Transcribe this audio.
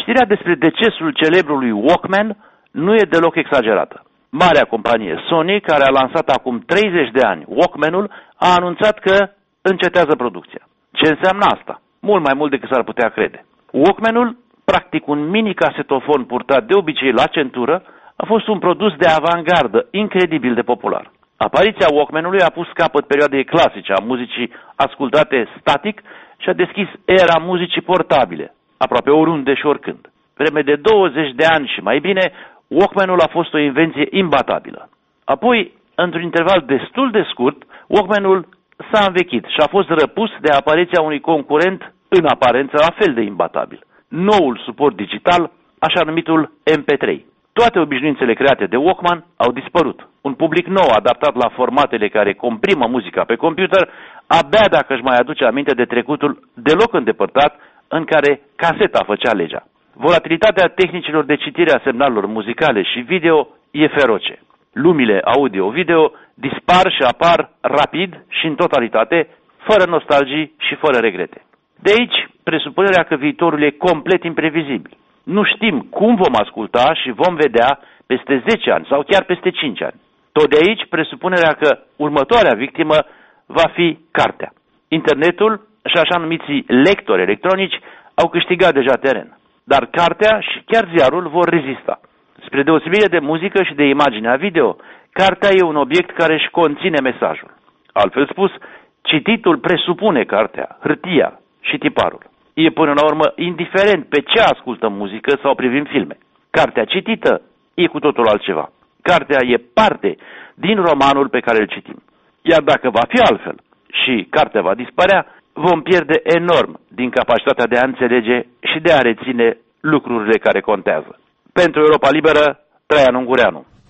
Știrea despre decesul celebrului Walkman nu e deloc exagerată. Marea companie Sony, care a lansat acum 30 de ani Walkman-ul, a anunțat că încetează producția. Ce înseamnă asta? Mult mai mult decât s-ar putea crede. Walkman-ul, practic un mini-casetofon purtat de obicei la centură, a fost un produs de avangardă incredibil de popular. Apariția Walkman-ului a pus capăt perioadei clasice a muzicii ascultate static și a deschis era muzicii portabile, aproape oriunde și oricând. Vreme de 20 de ani și mai bine, Walkman-ul a fost o invenție imbatabilă. Apoi, într-un interval destul de scurt, Walkman-ul s-a învechit și a fost răpus de apariția unui concurent în aparență la fel de imbatabil. Noul suport digital, așa numitul MP3. Toate obișnuințele create de Walkman au dispărut. Un public nou adaptat la formatele care comprimă muzica pe computer, abia dacă își mai aduce aminte de trecutul deloc îndepărtat în care caseta făcea legea. Volatilitatea tehnicilor de citire a semnalelor muzicale și video e feroce. Lumile audio-video dispar și apar rapid și în totalitate, fără nostalgii și fără regrete. De aici, presupunerea că viitorul e complet imprevizibil. Nu știm cum vom asculta și vom vedea peste 10 ani sau chiar peste 5 ani. Tot de aici, presupunerea că următoarea victimă va fi cartea. Internetul și așa numiții lectori electronici au câștigat deja teren. Dar cartea și chiar ziarul vor rezista. Spre deosebire de muzică și de imaginea video, cartea e un obiect care își conține mesajul. Altfel spus, cititul presupune cartea, hârtia și tiparul. E până la urmă indiferent pe ce ascultăm muzică sau privim filme. Cartea citită e cu totul altceva. Cartea e parte din romanul pe care îl citim. Iar dacă va fi altfel și cartea va dispărea, vom pierde enorm din capacitatea de a înțelege și de a reține lucrurile care contează. Pentru Europa Liberă, Traian Ungureanu.